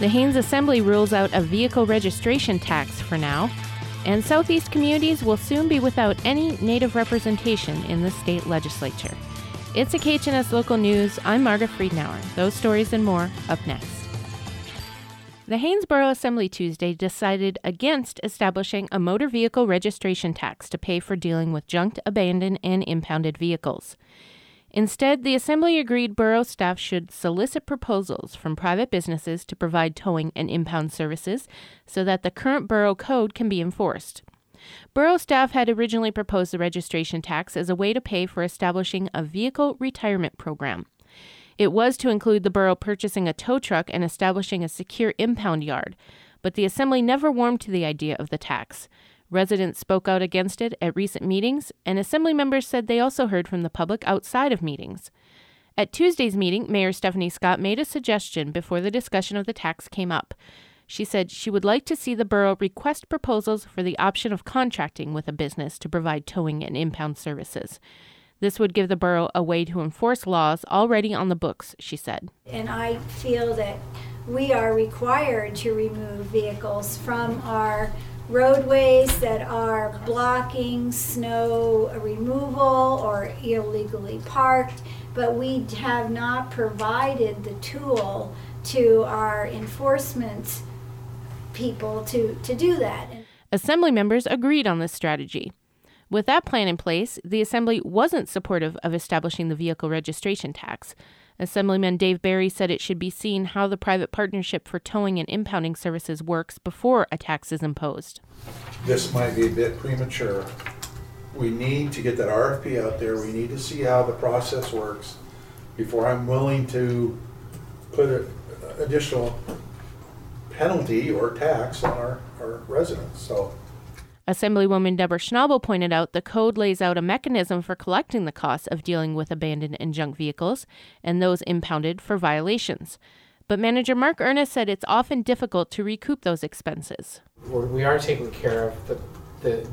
The Haines Assembly rules out a vehicle registration tax for now, and Southeast communities will soon be without any Native representation in the state legislature. It's a KHNS Local News. I'm Margaret Friedenauer. Those stories and more up next. The Haines Assembly Tuesday decided against establishing a motor vehicle registration tax to pay for dealing with junked, abandoned, and impounded vehicles. Instead, the Assembly agreed borough staff should solicit proposals from private businesses to provide towing and impound services so that the current borough code can be enforced. Borough staff had originally proposed the registration tax as a way to pay for establishing a vehicle retirement program. It was to include the borough purchasing a tow truck and establishing a secure impound yard, but the Assembly never warmed to the idea of the tax. Residents spoke out against it at recent meetings, and Assembly members said they also heard from the public outside of meetings. At Tuesday's meeting, Mayor Stephanie Scott made a suggestion before the discussion of the tax came up. She said she would like to see the borough request proposals for the option of contracting with a business to provide towing and impound services. This would give the borough a way to enforce laws already on the books, she said. And I feel that we are required to remove vehicles from our roadways that are blocking snow removal or illegally parked, but we have not provided the tool to our enforcement people to do that. Assembly members agreed on this strategy. With that plan in place, the Assembly wasn't supportive of establishing the vehicle registration tax. Assemblyman Dave Barry said it should be seen how the private partnership for towing and impounding services works before a tax is imposed. This might be a bit premature. We need to get that RFP out there. We need to see how the process works before I'm willing to put an additional penalty or tax on our residents. So, Assemblywoman Deborah Schnabel pointed out the code lays out a mechanism for collecting the costs of dealing with abandoned and junk vehicles and those impounded for violations. But Manager Mark Ernest said it's often difficult to recoup those expenses. We are taking care of the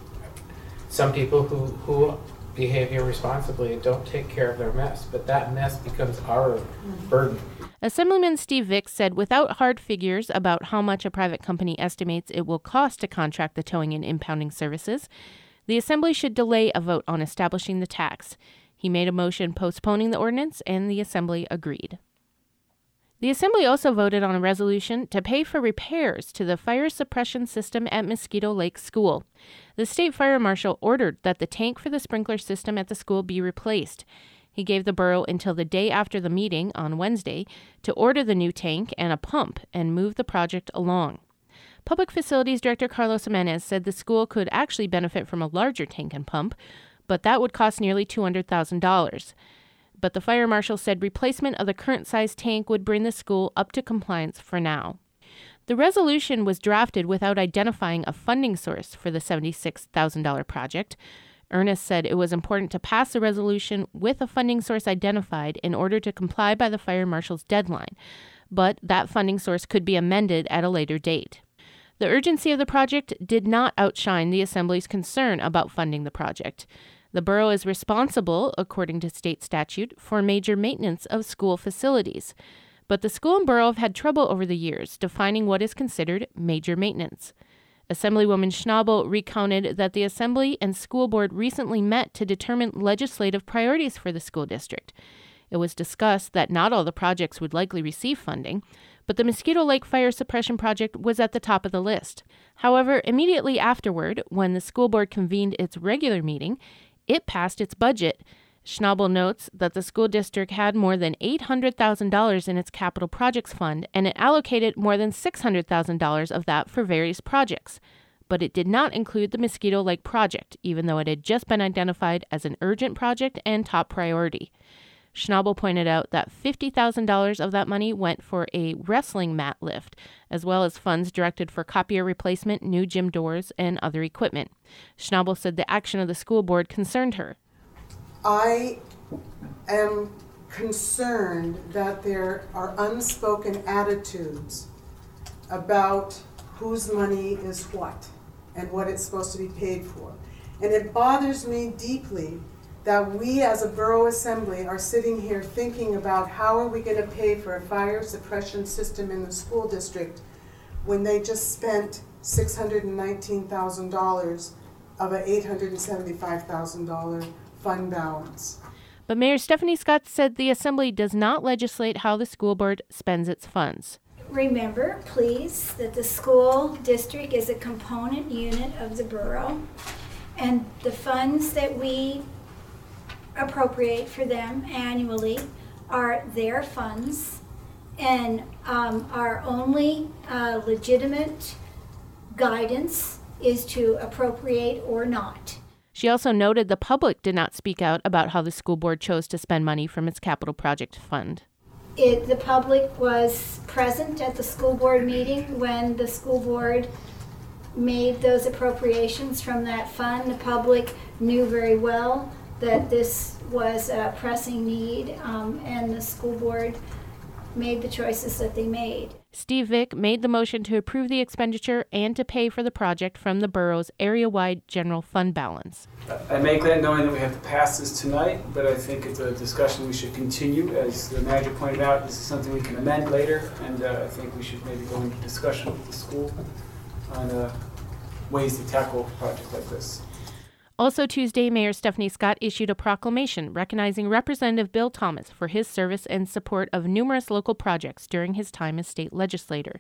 some people who behave irresponsibly and don't take care of their mess, but that mess becomes our burden. Assemblyman Steve Vick said without hard figures about how much a private company estimates it will cost to contract the towing and impounding services, the Assembly should delay a vote on establishing the tax. He made a motion postponing the ordinance, and the Assembly agreed. The Assembly also voted on a resolution to pay for repairs to the fire suppression system at Mosquito Lake School. The state fire marshal ordered that the tank for the sprinkler system at the school be replaced. He gave the borough until the day after the meeting on Wednesday to order the new tank and a pump and move the project along. Public Facilities Director Carlos Jimenez said the school could actually benefit from a larger tank and pump, but that would cost nearly $200,000. But the fire marshal said replacement of the current size tank would bring the school up to compliance for now. The resolution was drafted without identifying a funding source for the $76,000 project. Ernest said it was important to pass the resolution with a funding source identified in order to comply by the fire marshal's deadline, but that funding source could be amended at a later date. The urgency of the project did not outshine the Assembly's concern about funding the project. The borough is responsible, according to state statute, for major maintenance of school facilities, but the school and borough have had trouble over the years defining what is considered major maintenance. Assemblywoman Schnabel recounted that the Assembly and School Board recently met to determine legislative priorities for the school district. It was discussed that not all the projects would likely receive funding, but the Mosquito Lake Fire Suppression Project was at the top of the list. However, immediately afterward, when the school board convened its regular meeting, it passed its budget. Schnabel notes that the school district had more than $800,000 in its capital projects fund, and it allocated more than $600,000 of that for various projects. But it did not include the Mosquito Lake project, even though it had just been identified as an urgent project and top priority. Schnabel pointed out that $50,000 of that money went for a wrestling mat lift, as well as funds directed for copier replacement, new gym doors, and other equipment. Schnabel said the action of the school board concerned her. I am concerned that there are unspoken attitudes about whose money is what and what it's supposed to be paid for. And it bothers me deeply that we as a borough assembly are sitting here thinking about how are we going to pay for a fire suppression system in the school district when they just spent $619,000 of an $875,000 fund balance. But Mayor Stephanie Scott said the Assembly does not legislate how the school board spends its funds. Remember, please, that the school district is a component unit of the borough, and the funds that we appropriate for them annually are their funds, and our only legitimate guidance is to appropriate or not. She also noted the public did not speak out about how the school board chose to spend money from its capital project fund. The public was present at the school board meeting when the school board made those appropriations from that fund. The public knew very well that this was a pressing need, and the school board made the choices that they made. Steve Vick made the motion to approve the expenditure and to pay for the project from the borough's area-wide general fund balance. I make that knowing that we have to pass this tonight, but I think it's a discussion we should continue. As the manager pointed out, this is something we can amend later, and I think we should maybe go into discussion with the school on ways to tackle a project like this. Also Tuesday, Mayor Stephanie Scott issued a proclamation recognizing Representative Bill Thomas for his service and support of numerous local projects during his time as state legislator.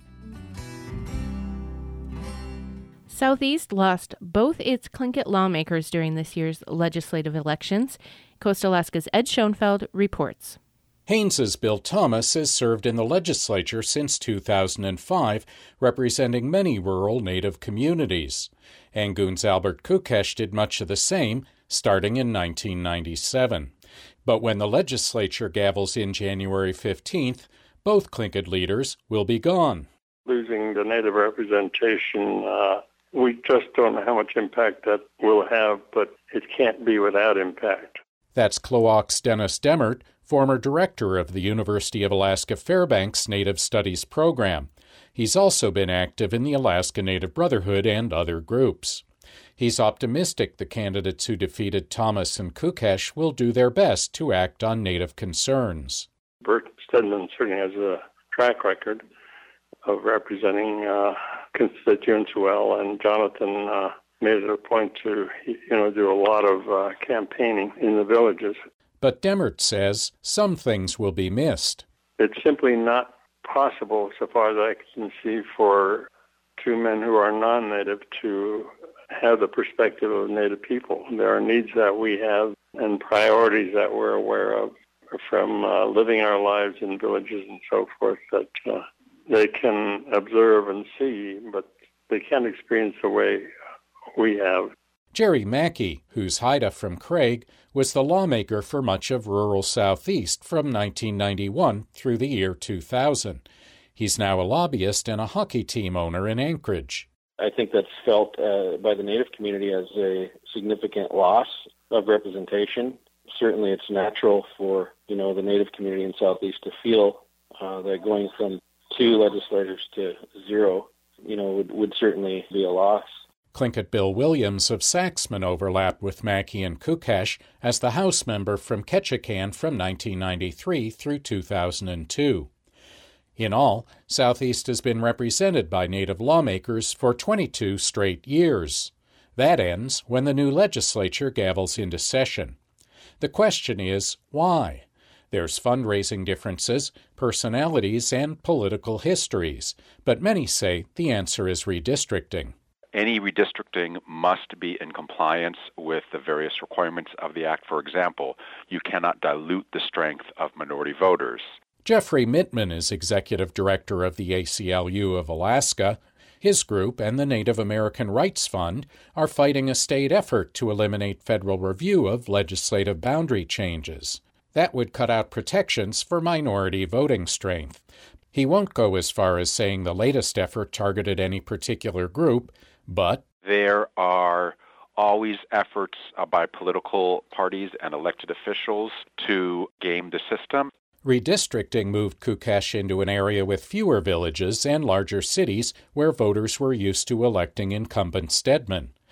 Southeast lost both its Tlingit lawmakers during this year's legislative elections. Coast Alaska's Ed Schoenfeld reports. Haynes's Bill Thomas has served in the legislature since 2005, representing many rural Native communities. Angoon's Albert Kukesh did much of the same, starting in 1997. But when the legislature gavels in January 15th, both Tlingit leaders will be gone. Losing the Native representation, we just don't know how much impact that will have, but it can't be without impact. That's Cloak's Dennis Demert, former director of the University of Alaska Fairbanks Native Studies program. He's also been active in the Alaska Native Brotherhood and other groups. He's optimistic the candidates who defeated Thomas and Kukesh will do their best to act on Native concerns. Bert Stedman certainly has a track record of representing constituents well, and Jonathan made it a point to do a lot of campaigning in the villages. But Demert says some things will be missed. It's simply not possible, so far as I can see, for two men who are non-Native to have the perspective of Native people. There are needs that we have and priorities that we're aware of from living our lives in villages and so forth that they can observe and see, but they can't experience the way we have. Jerry Mackey, who's Haida from Craig, was the lawmaker for much of rural Southeast from 1991 through the year 2000. He's now a lobbyist and a hockey team owner in Anchorage. I think that's felt by the Native community as a significant loss of representation. Certainly it's natural for, the Native community in Southeast to feel that going from 2 legislators to 0, would certainly be a loss. Tlingit Bill Williams of Saxman overlapped with Mackey and Kukesh as the House member from Ketchikan from 1993 through 2002. In all, Southeast has been represented by Native lawmakers for 22 straight years. That ends when the new legislature gavels into session. The question is, why? There's fundraising differences, personalities, and political histories, but many say the answer is redistricting. Any redistricting must be in compliance with the various requirements of the Act. For example, you cannot dilute the strength of minority voters. Jeffrey Mittman is executive director of the ACLU of Alaska. His group and the Native American Rights Fund are fighting a state effort to eliminate federal review of legislative boundary changes. That would cut out protections for minority voting strength. He won't go as far as saying the latest effort targeted any particular group, but there are always efforts by political parties and elected officials to game the system. Redistricting moved Kukesh into an area with fewer villages and larger cities where voters were used to electing incumbent Stedman.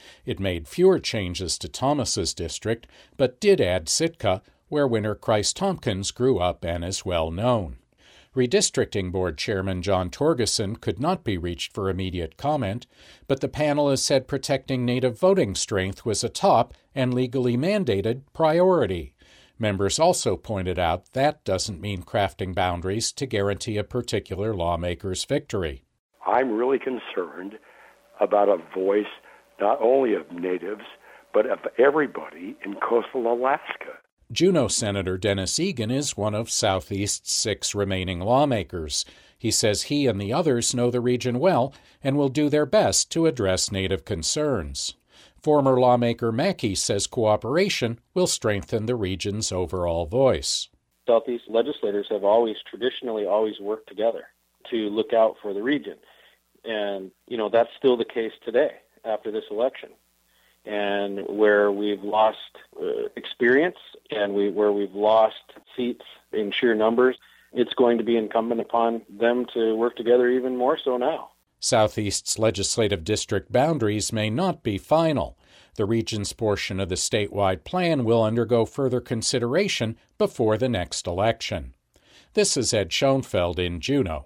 It made fewer changes to Thomas's district, but did add Sitka, where winner Christ Tompkins grew up and is well known. Redistricting Board Chairman John Torgeson could not be reached for immediate comment, but the panel has said protecting Native voting strength was a top and legally mandated priority. Members also pointed out that doesn't mean crafting boundaries to guarantee a particular lawmaker's victory. I'm really concerned about a voice not only of Natives, but of everybody in coastal Alaska. Juneau Senator Dennis Egan is one of Southeast's 6 remaining lawmakers. He says he and the others know the region well and will do their best to address Native concerns. Former lawmaker Mackey says cooperation will strengthen the region's overall voice. Southeast legislators have traditionally always worked together to look out for the region. And, that's still the case today after this election. And where we've lost experience and where we've lost seats in sheer numbers, it's going to be incumbent upon them to work together even more so now. Southeast's legislative district boundaries may not be final. The region's portion of the statewide plan will undergo further consideration before the next election. This is Ed Schoenfeld in Juneau.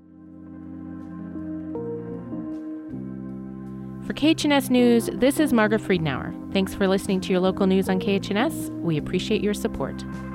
For KHNS News, this is Margaret Friedenauer. Thanks for listening to your local news on KHNS. We appreciate your support.